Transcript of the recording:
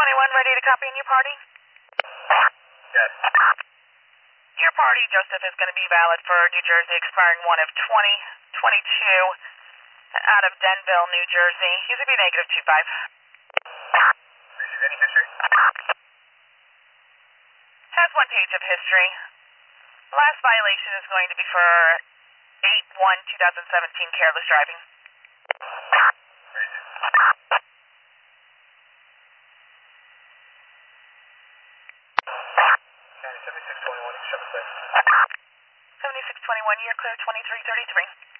7621, ready to copy in your party? Yes. Your party, Joseph, is going to be valid for New Jersey, expiring 1 of 2022, out of Denville, New Jersey. User be negative 25. Any history? Has 1 page of history. Last violation is going to be for 8/1/2017, careless driving. 7621, 7621, you're clear 2333.